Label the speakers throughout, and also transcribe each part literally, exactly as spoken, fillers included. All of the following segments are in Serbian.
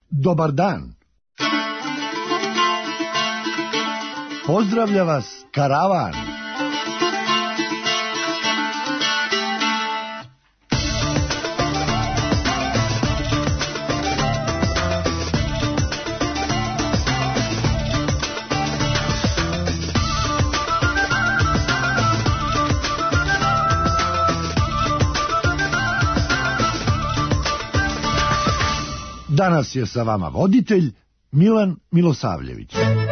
Speaker 1: Dobar dan. Pozdravlja vas Karavan. Danas je sa vama voditelj Milan Milosavljević.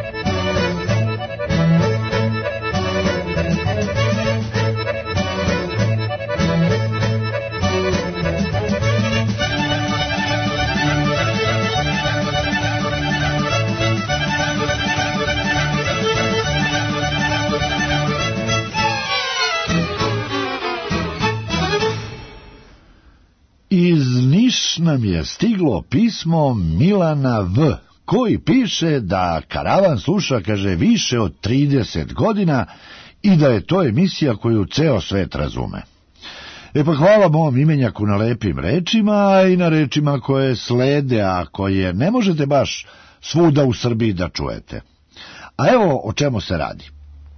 Speaker 1: Iz Niš nam je stiglo pismo Milana V, koji piše da Karavan sluša, kaže, više od trideset godina i da je to emisija koju ceo svet razume. E pa hvala mom imenjaku na lepim rečima i na rečima koje slede, a koje ne možete baš svuda u Srbiji da čujete. A evo o čemu se radi.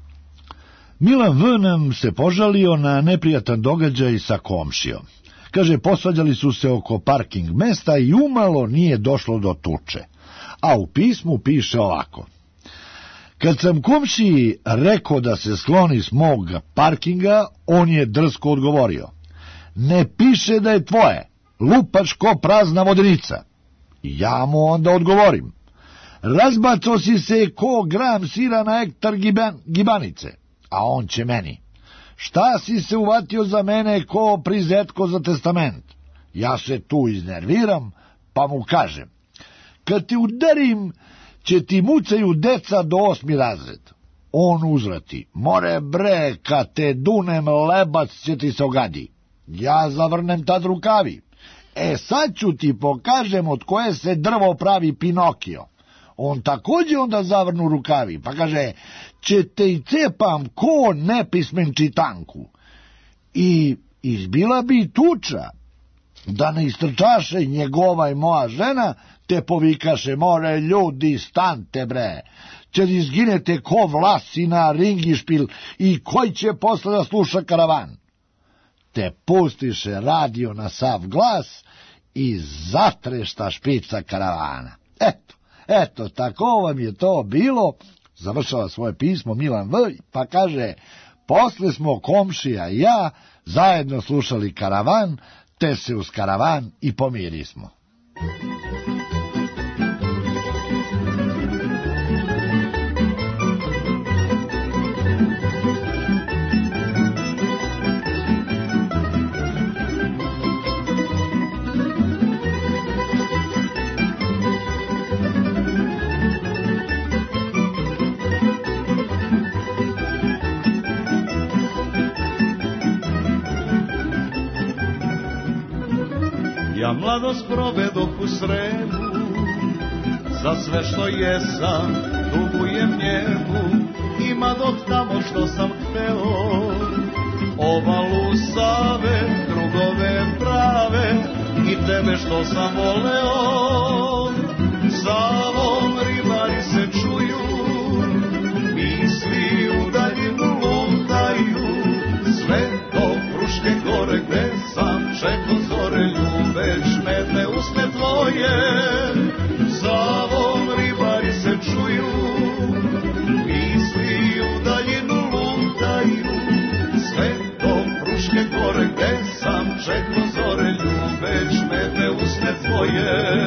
Speaker 1: Milan V nam se požalio na neprijatan događaj sa komšijom. Kaže, posvađali su se oko parking mesta i umalo nije došlo do tuče. A u pismu piše ovako. Kad sam komšiji rekao da se skloni s mog parkinga, on je drsko odgovorio. Ne piše da je tvoje, lupaš ko prazna vodenica. Ja mu onda odgovorim. Razbacao si se ko gram sira na hektar giban, gibanice. A on će meni. Šta si se uvatio za mene ko prizetko za testament? Ja se tu iznerviram, pa mu kažem. Kad ti udarim, će ti mucaju deca do osmi razred. On uzvrati. More bre, kad te dunem, lebac će ti se ogadi. Ja zavrnem tad rukavi. E sad ću ti pokažem od koje se drvo pravi Pinokio. On također onda zavrnu rukavi, pa kaže, će te i cepam ko nepismen čitanku. I izbila bi tuča, da ne istrčaše njegova i moja žena, te povikaše, more ljudi, stante bre, će izginete ko vlasi na ringišpil i koji će posle da sluša Karavan. Te pustiše radio na sav glas i zatrešta špica Karavana. Eto. Eto, tako vam je to bilo, završava svoje pismo Milan V, pa kaže, posle smo komšija i ja zajedno slušali Karavan, te se uz Karavan i pomirismo.
Speaker 2: Ja mladost provedoh u Sremu, za sve što jesam dugujem njemu, ima dok tamo što sam hteo, obalu Save, drugove prave i tebe što sam voleo. Savom ribari se čuju, misli u daljinu lutaju, sve do Fruške gore gde sam čekao zore, ljubeš me te usne tvoje. Savom ribari se čuju, misli u daljinu lutaju, sve do Fruške gore gde sam čekao zore, ljubeš me te usne tvoje.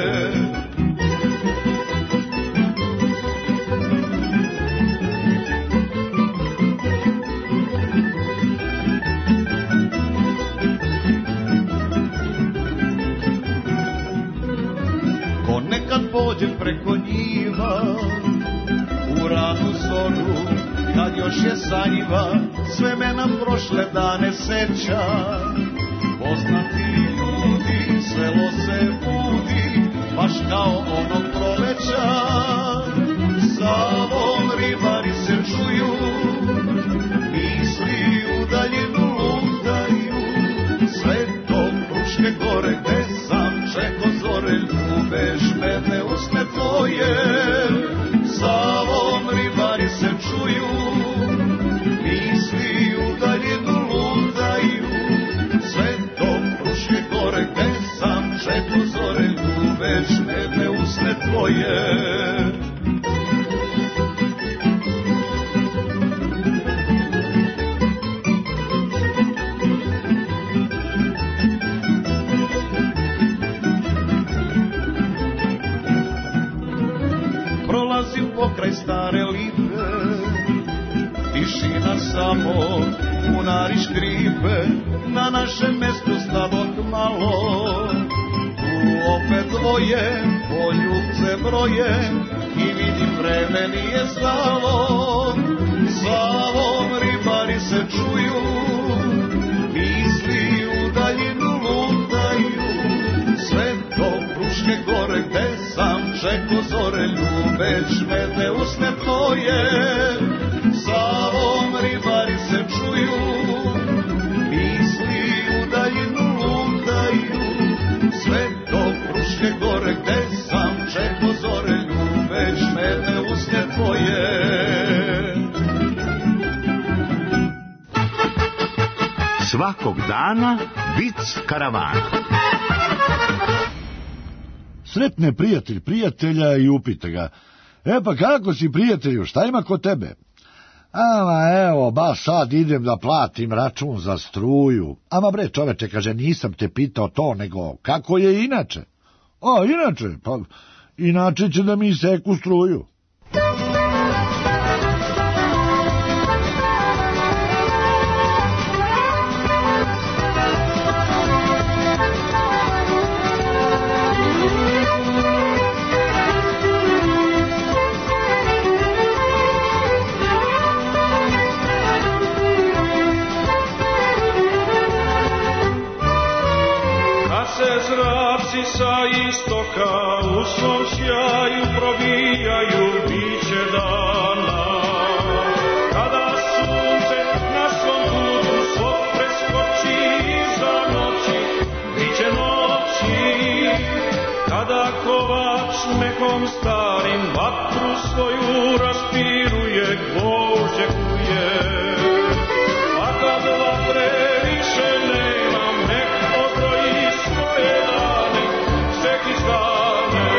Speaker 2: Kad pođem preko njiva, u ranu zoru, kad još je sanjiva, sve me na prošle dane seća. Poznati ljudi, selo se budi, baš kao onog proleća. Savom ribari se čuju, misli u daljinu lutaju, sve do Fruške gore gde sam čekao zore, ljubeš me medne usne tvoje, Savom ribari se čuju, misli u daljinu lutaju, sve to Fruške gore gde sam čekao zore ljubeć medne usne tvoje. Pokraj stare lipe, tišina samo, bunari škripe, na našem mestu stavok malo. Tu opet dvoje, poljubce broje, i vidim vreme nije stalo. Savom ribari se čuju, misli u daljinu lutaju, sve do Fruške gore gde sam čekao zore ljubeć medne usne tvoje, Savom ribari se čuju, misli u daljinu lutaju, sve do Fruške gore gde sam čekao zore ljubeć medne usne tvoje.
Speaker 3: Svakog dana vic karavana.
Speaker 1: Sretne prijatelj prijatelja i upita ga: e pa kako si, prijatelju, šta ima kod tebe? Ama evo, baš sad idem da platim račun za struju. Ama bre čoveče, kaže, nisam te pitao to, nego kako je inače? A inače, pa inače će da mi seku struju.
Speaker 4: Sa istoka u svom sjaju probijaju biće dana, kada sunce na svom putu svog preskoči iza noći, biće noći, kada kovač mehom starim vatru svoju raspiruje, gvožđe kuje, a kad vatre više nema, meh odroji svoje dane, sveki stane.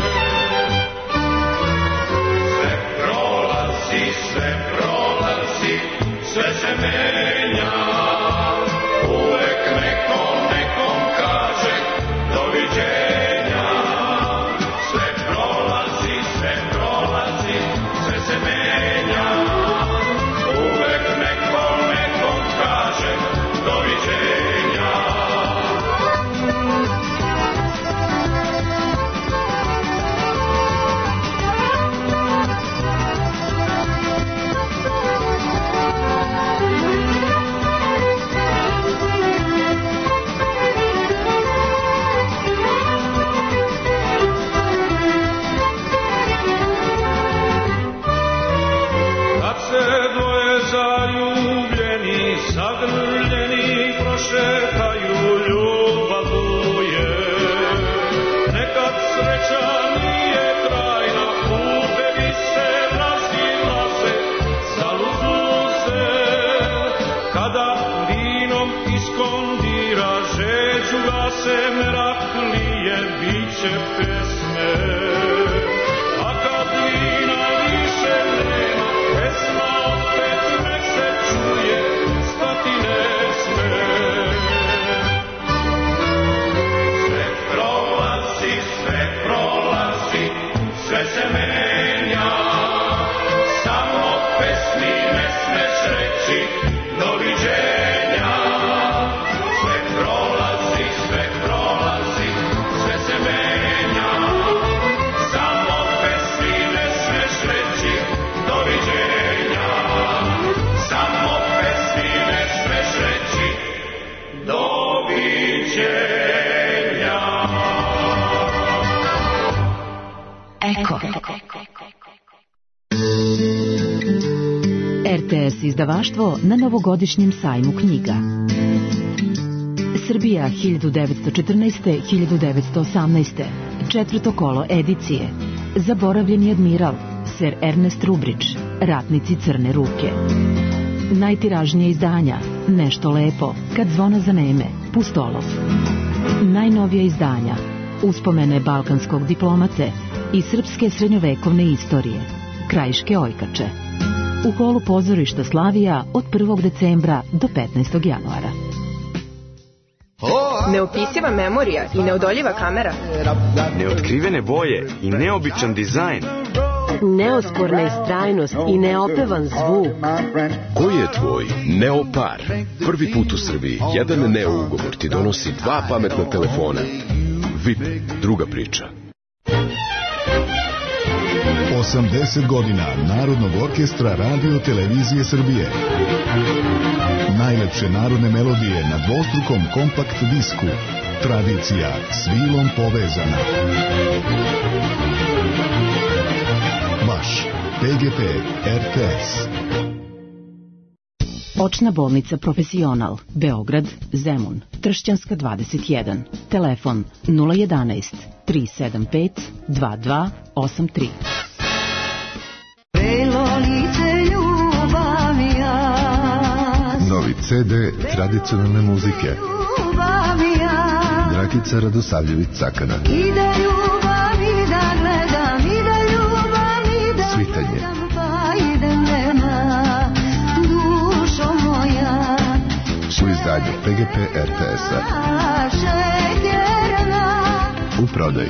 Speaker 4: Sve prolazi, sve prolazi, sve se menja, uvek neko nekom kaže doviđenja. Sve prolazi, sve prolazi, sve se menja, uvek neko nekom kaže doviđenja. Zagrljeni prošetaju, ljubav buje. Nekad sreća nije trajna, putevi se razilaze, zaluzu se. Kada vinom iskondira, žeđu gase, mrak lije, biće pesme. A kad vina više nema, pesma opet nek se čuje, stati ne sme. Sve prolazi, sve prolazi, sve se menja, samo pesmi ne smeš reći doviđenja. Sve prolazi, sve prolazi, sve se menja, samo pesmi ne smeš reći doviđenja. Samo pesmi ne smeš reći doviđenja.
Speaker 5: Eko. R T S izdavaštvo na novogodišnjem sajmu knjiga. Srbija hiljadu devetsto četrnaeste do hiljadu devetsto osamnaeste. Četvrto kolo edicije. Zaboravljeni admiral, Ser Ernest Rubrić, Ratnici crne ruke. Najtiražnije izdanja, Nešto lepo, Kad zvona zaneme, Pustolov. Najnovija izdanja, Uspomene balkanskog diplomate i srpske srednjovekovne istorije, Krajiške ojkače. U holu pozorišta Slavija od prvog decembra do petnaestog januara.
Speaker 6: Neopisiva memorija i neodoljiva kamera.
Speaker 7: Neotkrivene boje i neobičan dizajn.
Speaker 8: Neosporna istrajnost i neopevan zvuk.
Speaker 9: Koji je tvoj Neopar? Prvi put u Srbiji jedan Neo ugovor ti donosi dva pametna telefona. V I P, druga priča.
Speaker 10: osamdeset godina Narodnog orkestra Radio Televizije Srbije. Najlepše narodne melodije na dvostrukom kompakt disku. Tradicija s vilom povezana. Vaš P G P R T S.
Speaker 5: Očna bolnica Profesional, Beograd, Zemun, Tršćanska dvadeset jedan. Telefon nula jedanaest, tri sedam pet, dva dva osam tri.
Speaker 10: Novi C D tradicionalne muzike. Dragica Radosavljević-Cakana. Svitanje. U izdanju P G P R T S-a. U prodaji.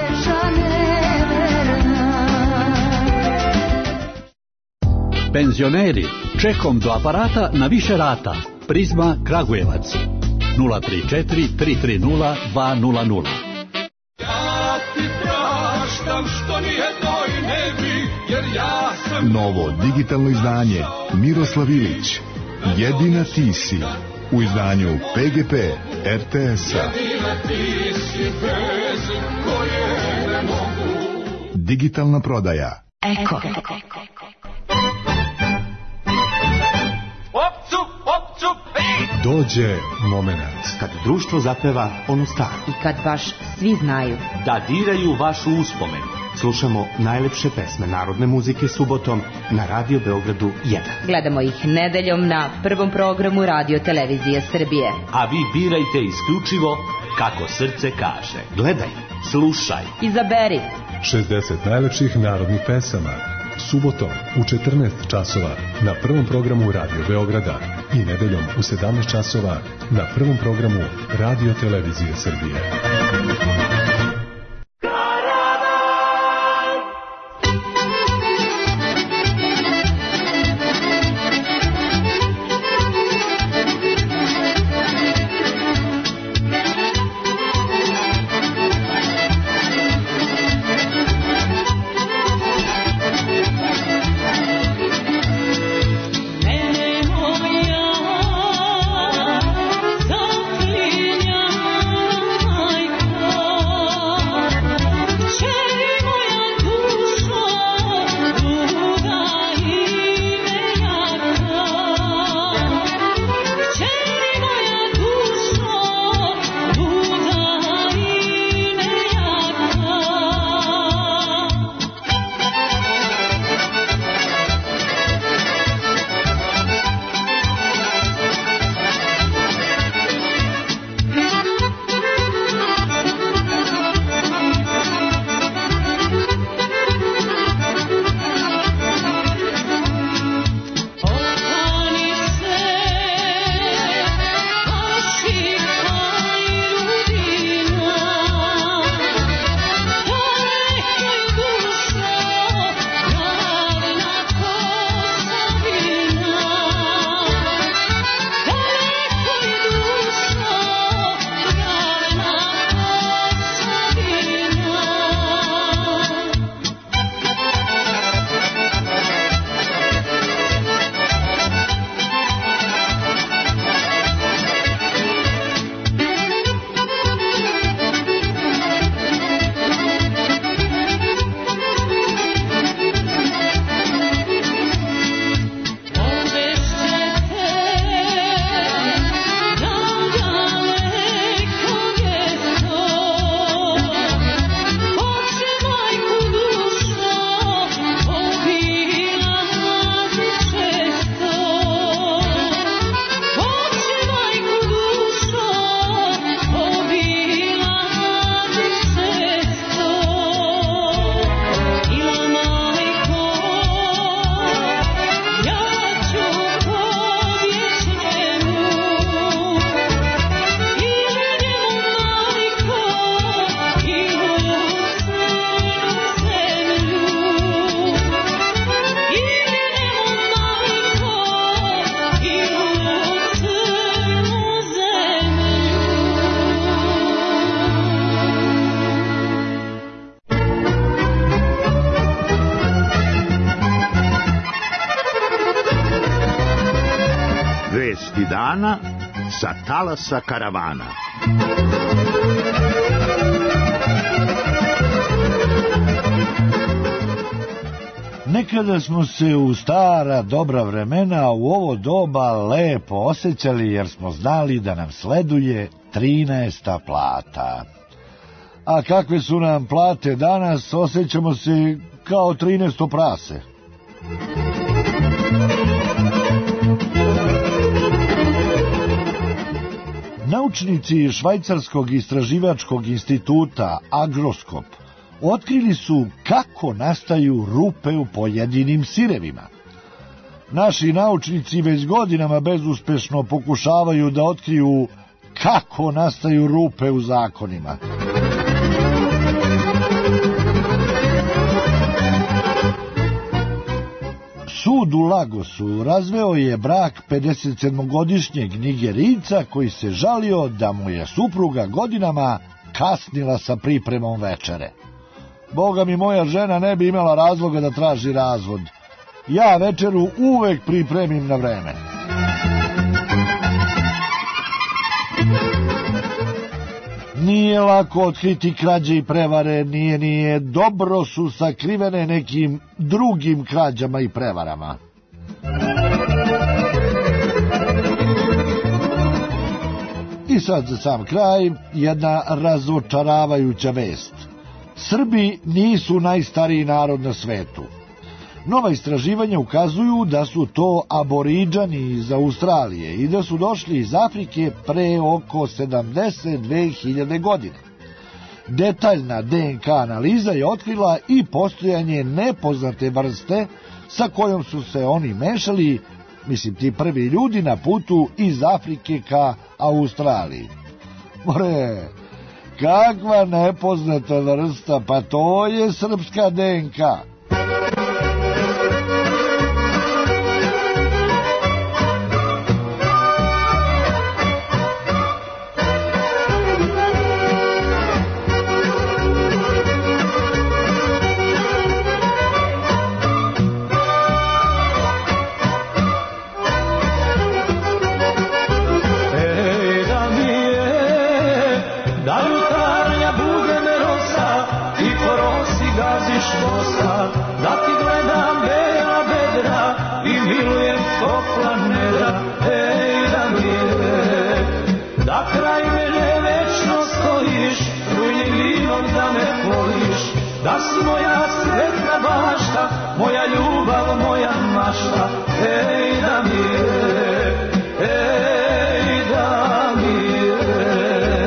Speaker 11: Penzioneri, čekom do aparata na više rata. Prizma Kragujevac. nula tri četiri, tri tri nula, dva nula nula.
Speaker 4: Ja ti praštam što nijednoj ne bi, jer ja sam...
Speaker 10: Novo digitalno izdanje Miroslav Ilić. Jedina ti si. U izdanju P G P R T S-a.
Speaker 4: Jedina ti si bez koje ne mogu.
Speaker 10: Digitalna prodaja.
Speaker 5: Eko.
Speaker 10: Dođe moment.
Speaker 12: Kad društvo zapeva onu staru.
Speaker 13: I kad baš svi znaju.
Speaker 12: Da diraju vašu uspomen. Slušamo najlepše pesme narodne muzike subotom na Radio Beogradu jedan.
Speaker 13: Gledamo ih nedeljom na prvom programu Radio Televizije Srbije.
Speaker 12: A vi birajte isključivo kako srce kaže. Gledaj, slušaj.
Speaker 13: Izaberi.
Speaker 10: šezdeset najlepših narodnih pesama. Subotom u četrnaest časova na prvom programu Radio Beograda i nedeljom u sedamnaest časova na prvom programu Radio Televizije Srbije.
Speaker 4: Oh
Speaker 3: dana sa talasa karavana.
Speaker 1: Nekada smo se u stara dobra vremena u ovo doba lepo osjećali jer smo znali da nam sleduje trinaesta plata. A kakve su nam plate danas, osjećamo se kao trinaesto prase. Naučnici Švajcarskog istraživačkog instituta Agroskop otkrili su kako nastaju rupe u pojedinim sirevima. Naši naučnici već godinama bezuspešno pokušavaju da otkriju kako nastaju rupe u zakonima. Sud u Lagosu razveo je brak pedesetsedmogodišnjeg Nigerijca koji se žalio da mu je supruga godinama kasnila sa pripremom večere. Boga mi, moja žena ne bi imala razloga da traži razvod. Ja večeru uvek pripremim na vreme. Nije lako otkriti krađe i prevare, nije, nije, dobro su sakrivene nekim drugim krađama i prevarama. I sad za sam kraj jedna razočaravajuća vest. Srbi nisu najstariji narod na svetu. Nova istraživanja ukazuju da su to aboridžani iz Australije i da su došli iz Afrike pre oko sedamdeset dve hiljade godine. Detaljna D N K analiza je otkrila i postojanje nepoznate vrste sa kojom su se oni mešali, mislim ti prvi ljudi na putu iz Afrike ka Australiji. More, kakva nepoznata vrsta, pa to je srpska D N K.
Speaker 4: Da si moja sretna bašta, moja ljubav, moja mašta, ej da mi je, ej da mi je.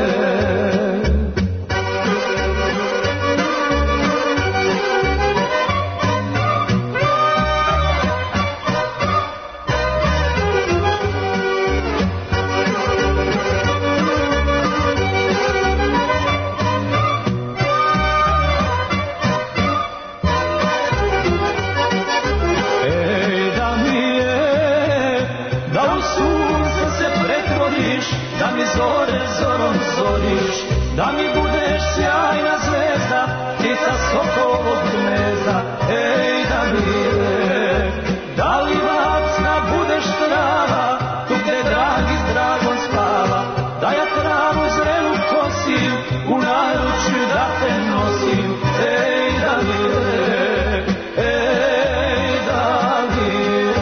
Speaker 4: Da mi budeš sjajna zvezda, ptica sokolovog gnezda, ej da mi je. Da li vacna budeš trava, tu gde dragi s dragom spava, da ja travu zrelu kosim, u naručju da te nosim, ej da mi je, ej da mi je.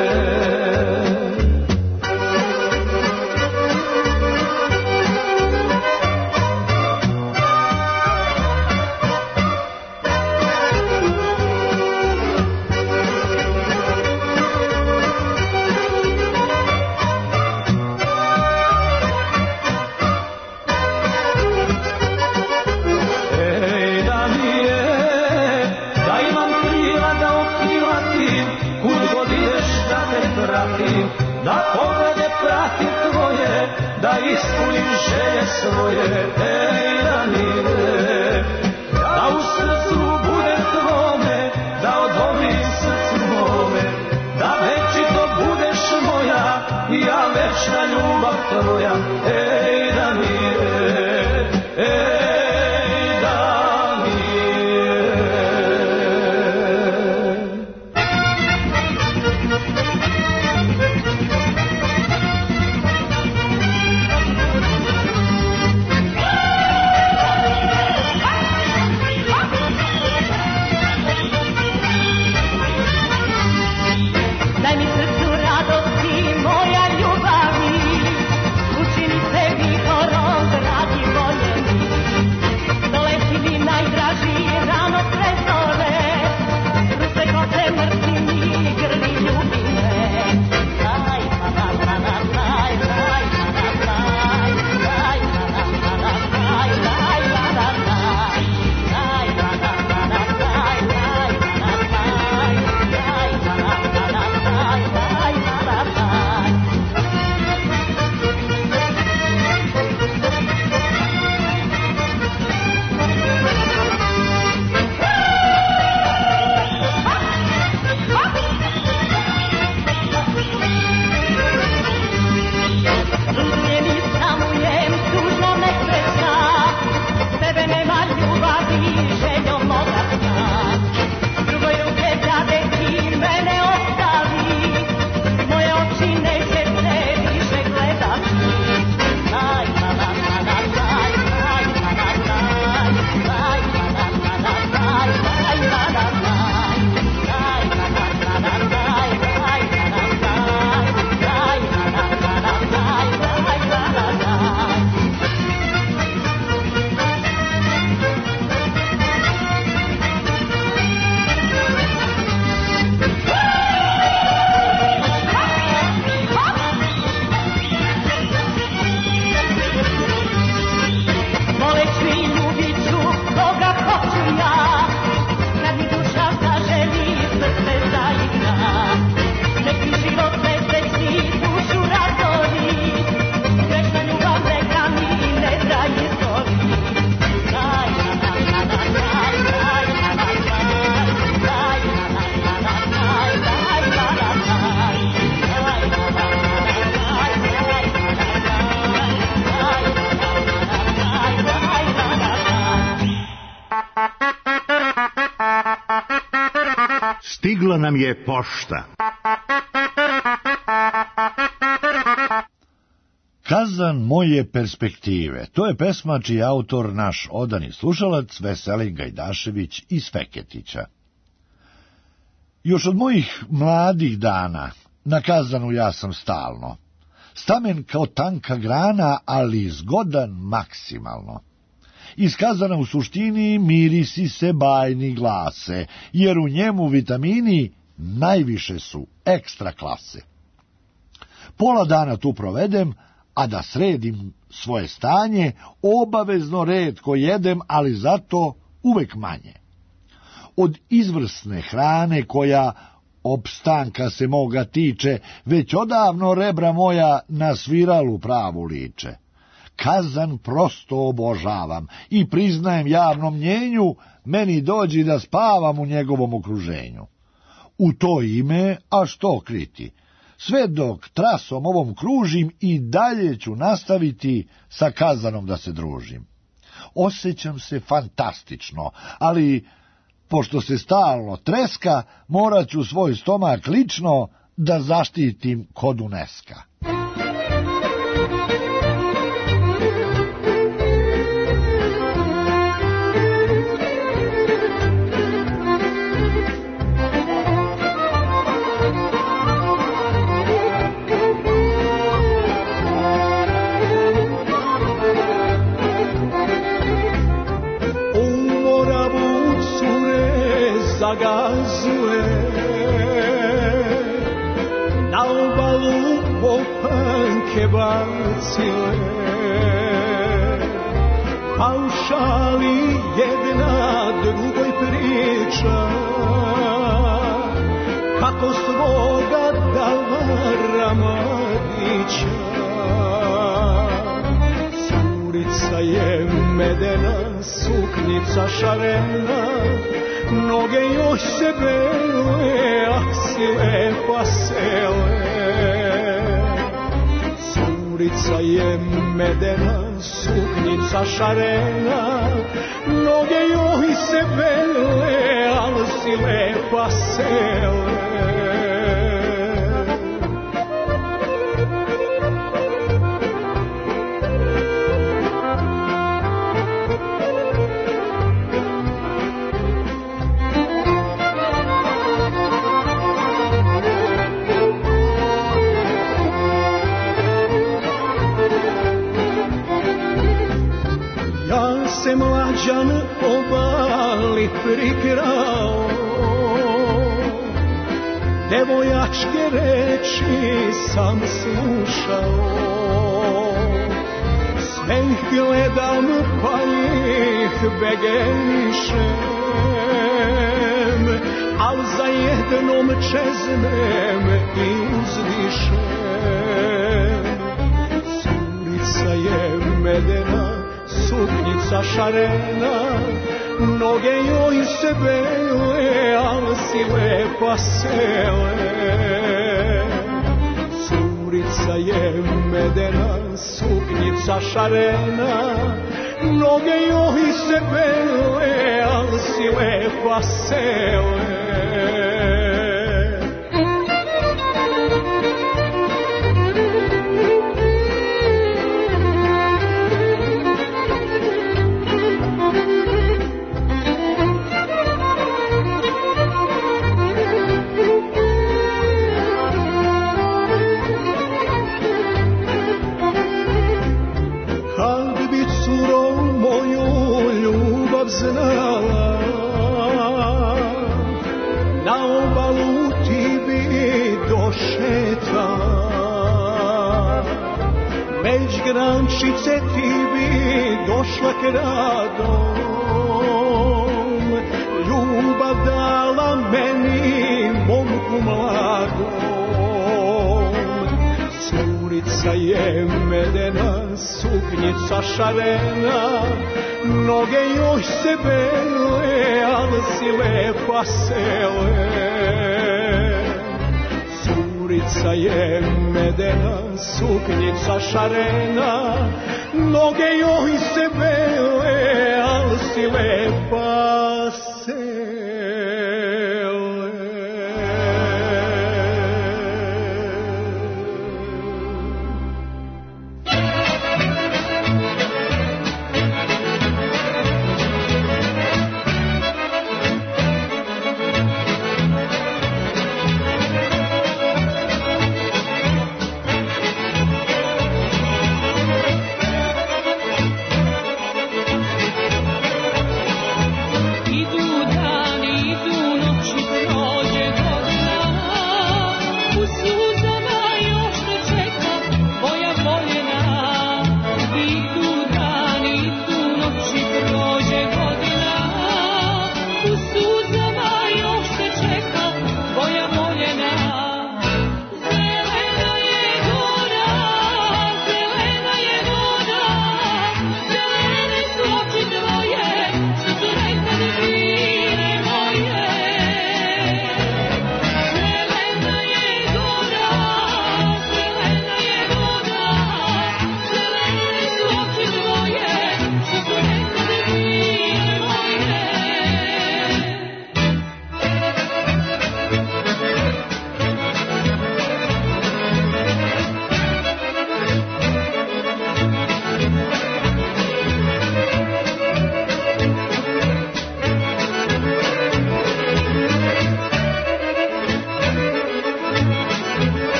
Speaker 4: Da poglede pratim tvoje, da ispunim želje svoje, ej da mi je. Da u srcu budem tvome, da odobrim srcu mome, da večito budeš moja, i ja večna ljubav tvoja, ej da mi je, ej da mi je.
Speaker 3: Stigla nam je pošta.
Speaker 1: Kazan moje perspektive, to je pesma čiji je autor naš odani slušalac Veselin Gajdašević iz Feketića. Još od mojih mladih dana na Kazanu ja sam stalno. Stamen kao tanka grana, ali zgodan maksimalno. Iz Kazana u suštini mirisi se bajni glase, jer u njemu vitamini najviše su ekstra klase. Pola dana tu provedem, a da sredim svoje stanje, obavezno retko jedem, ali zato uvek manje. Od izvrsne hrane koja opstanka se moga tiče, već odavno rebra moja na sviralu pravu liče. Kazan prosto obožavam i priznajem javnom mnjenju, meni dođi da spavam u njegovom okruženju. U to ime, a što kriti? Sve dok trasom ovom kružim i dalje ću nastaviti sa Kazanom da se družim. Osjećam se fantastično, ali pošto se stalno treska, morat ću svoj stomak lično da zaštitim kod uneska.
Speaker 4: Zagazuje na obalu popanke bacile, pa u šali jedna drugoj priča kako svoga dala mladića. Curica je medena, suknica šarena, noge još se bele, ah si lepa sele. Curica je medena, suknica šarena, noge još se bele, ah si lepa sele. Se mlađan obali prikrao, devojačke reči sam slušao. Sve ih gledam pa ih begenišem, al za jednom čeznem i uzdišem. Curica je medena, suknica šarena, noge joj se bele, al si lepa sele. Curica je medena, suknica šarena, noge joj se bele, al si lepa sele. Znala, na obalu ti bi došetala, već grančice ti bi došla kradom, ljubav dala meni momku mladom. Curica je medena, suknica šarena, noge joj se bele, al si lepa sele. Curica je medena, suknica šarena, noge joj se bele, al si lepa sele.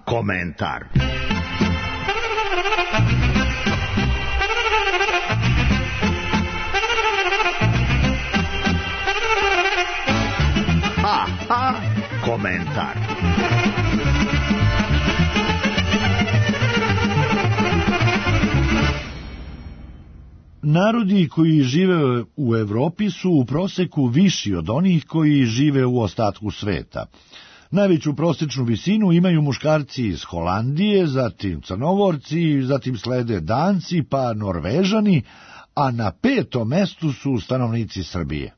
Speaker 3: komentar. Ha, ha, komentar.
Speaker 1: Narodi koji žive u Evropi su u proseku viši od onih koji žive u ostatku sveta. Najveću prosječnu visinu imaju muškarci iz Holandije, zatim Crnogorci, zatim slede Danci, pa Norvežani, a na petom mestu su stanovnici Srbije.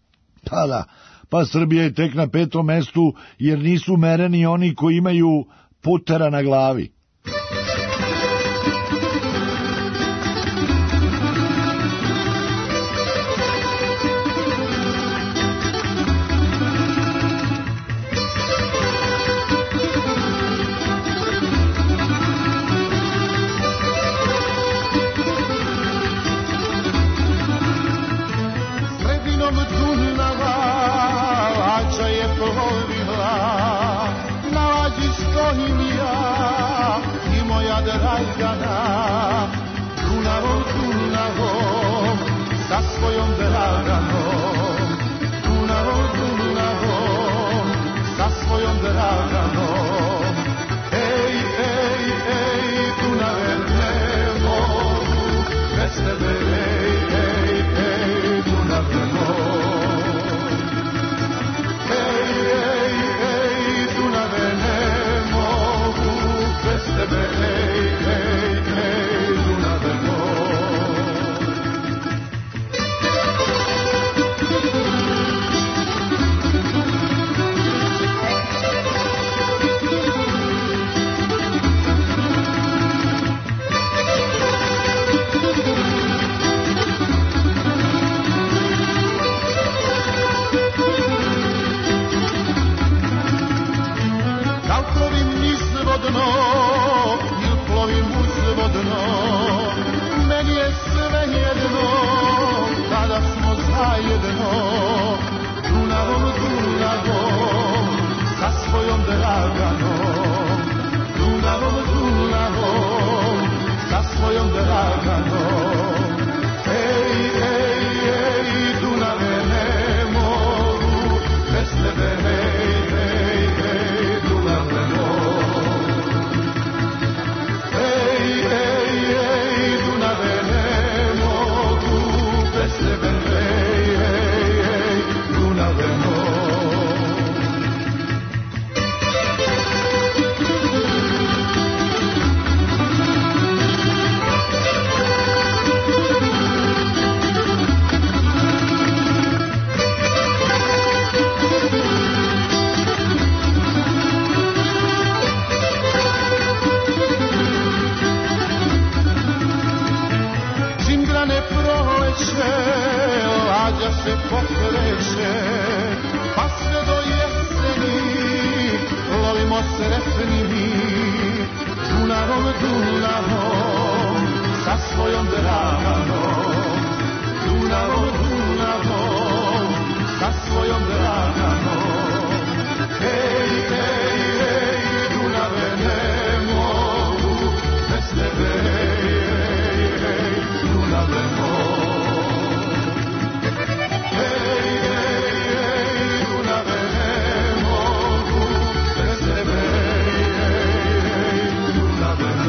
Speaker 1: Pa da, pa Srbija je tek na petom mestu jer nisu mereni oni koji imaju putera na glavi.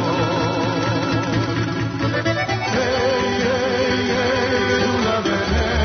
Speaker 14: Hey, hey, hey, Luna Veneno.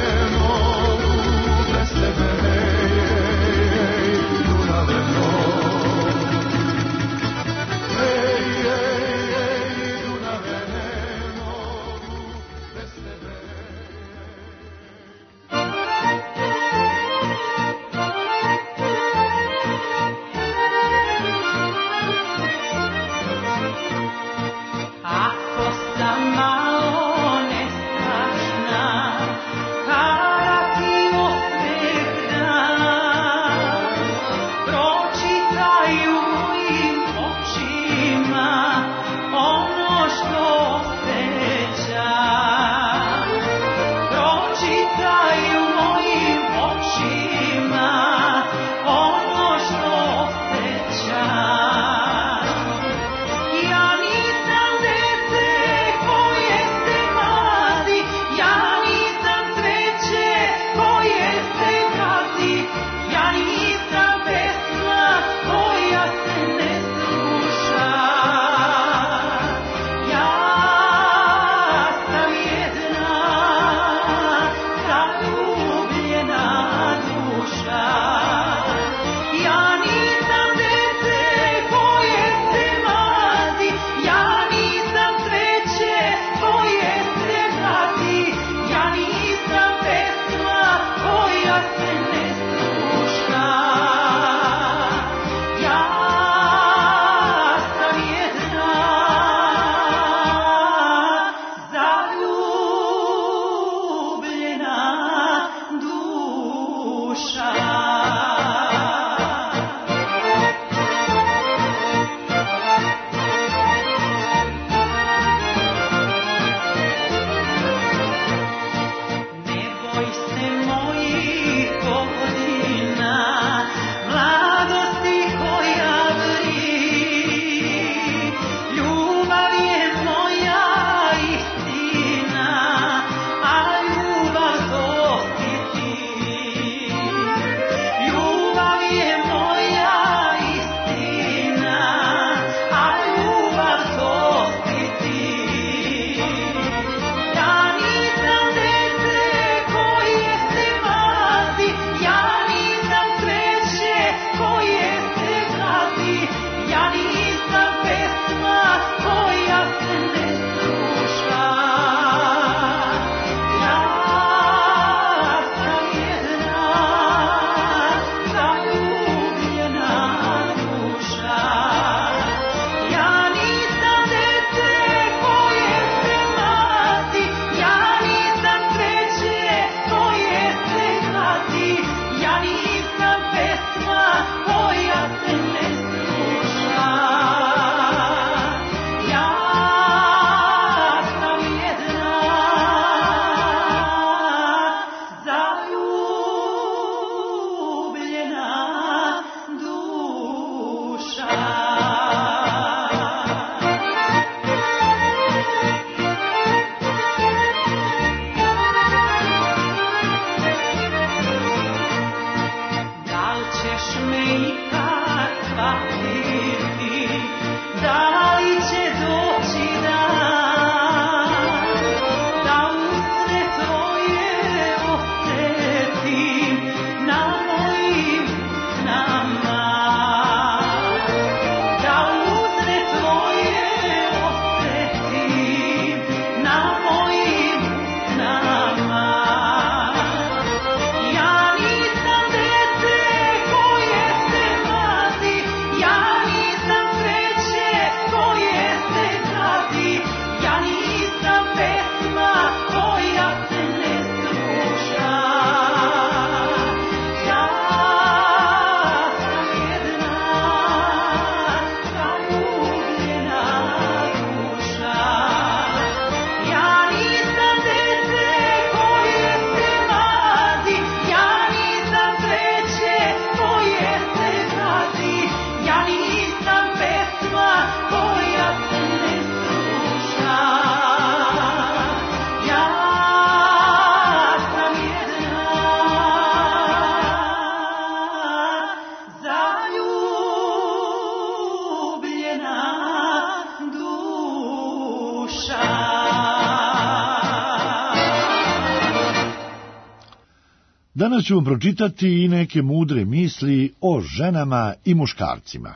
Speaker 1: Danas ću vam pročitati i neke mudre misli o ženama i muškarcima.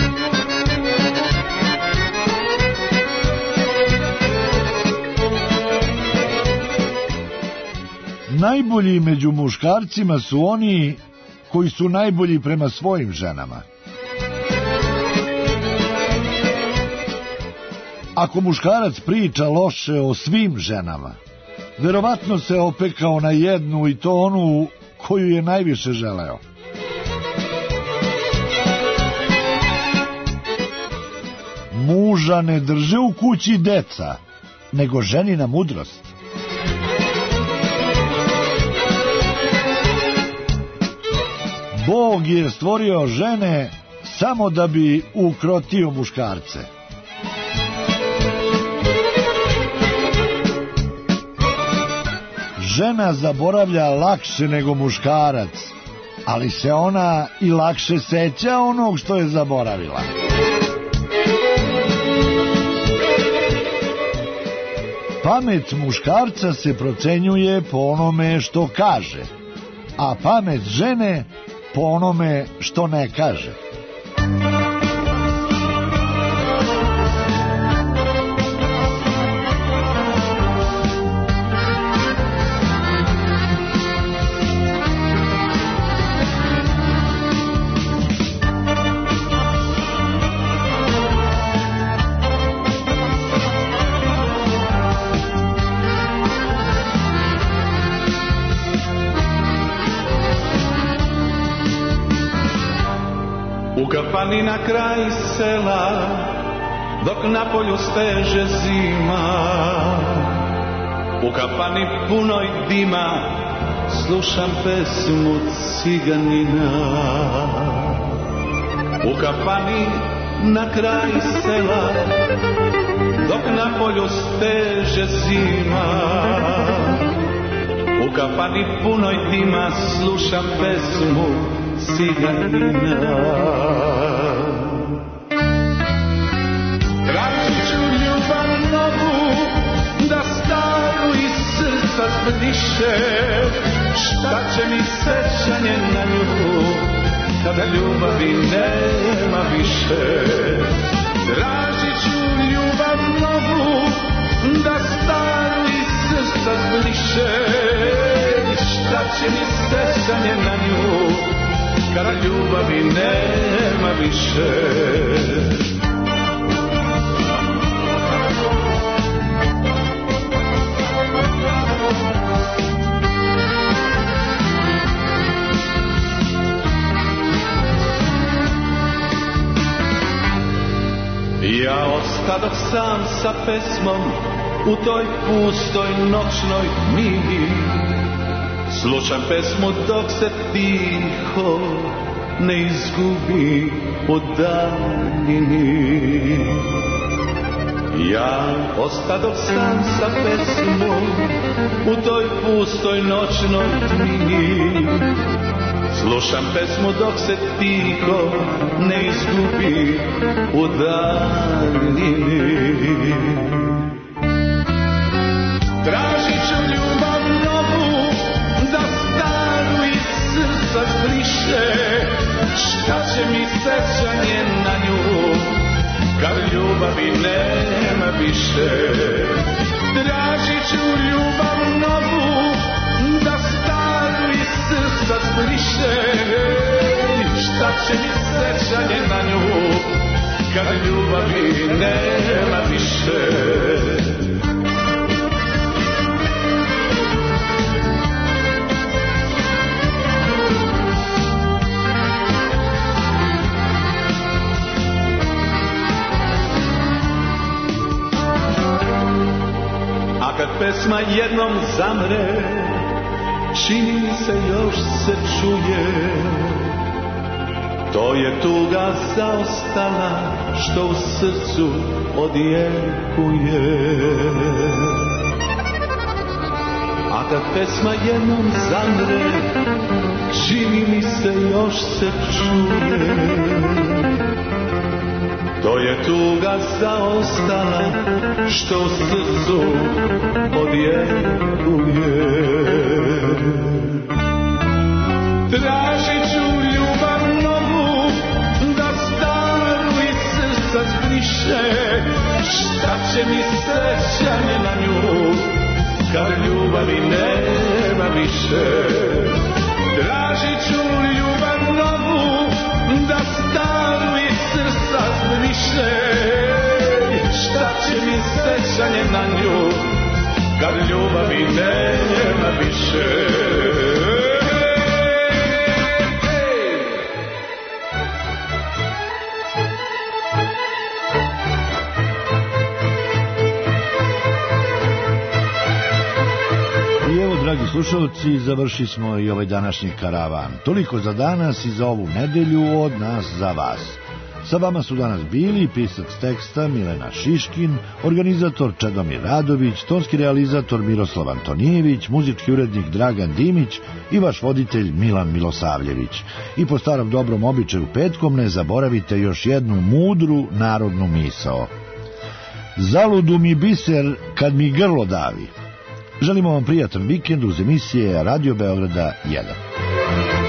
Speaker 1: Najbolji među muškarcima su oni koji su najbolji prema svojim ženama. Ako muškarac priča loše o svim ženama, verovatno se opekao na jednu, i to onu koju je najviše želeo. Muža ne drže u kući deca, nego ženina mudrost. Bog je stvorio žene samo da bi ukrotio muškarce. Žena zaboravlja lakše nego muškarac, ali se ona i lakše seća onog što je zaboravila. Pamet muškarca se procenjuje po onome što kaže, a pamet žene po onome što ne kaže.
Speaker 14: Kafani na kraj sela, dok na polju steže zima, u kafani punoj dima, slušam pesmu ciganina. U kafani na kraj sela, dok na polju steže zima. U kafani punoj dima slušam pesmu ciganina. Tražit ću ljubav novu, da staru iz srca zbriše. Šta će mi sećanje na nju, kada ljubavi nema više. Tražit ću ljubav novu, da staru iz srca zbriše. Šta će mi sećanje na nju, kada ljubavi nema više. Ja ostadoh sam sa pesmom u toj pustoj noćnoj tmini. Slušam pesmu dok se tiho ne izgubi u daljini. Ja ostadoh sam sa pesmom u toj pustoj noćnoj tmini. Slušam pesmu dok se tiho ne izgubi u daljini. Tražit ću ljubav novu, da staru iz srca zbriše. Šta će mi sećanje na nju, kad ljubavi nema više. Tražit ću ljubav novu, da staru iz srca zbriše. Šta će mi sećanje na nju, kad ljubavi nema više. A kad pesma jednom zamre, čini mi se još se čuje. To je tuga zaostala, što u srcu odjekuje. A kad pesma jednom zamre, čini mi se još se čuje. To je tuga zaostala, što u srcu odjekuje. Tražit ću ljubav novu, da staru iz srca zbriše. Šta će mi sećanje na nju, kad ljubavi nema više. Tražit ću ljubav novu, da staru iz srca zbriše. Šta će mi sećanje na nju, kad ljubavi nema više.
Speaker 1: Dragi slušalci, završi smo i ovaj današnji karavan. Toliko za danas i za ovu nedelju od nas za vas. Sa vama su danas bili pisac teksta Milena Šiškin, organizator Čedomir Radović, tonski realizator Miroslav Antonijević, muzički urednik Dragan Dimić i vaš voditelj Milan Milosavljević. I po starom dobrom običaju petkom ne zaboravite još jednu mudru narodnu misao. Zaludu mi biser kad mi grlo davi. Želimo vam prijatan vikend uz emisije Radio Beograda jedan.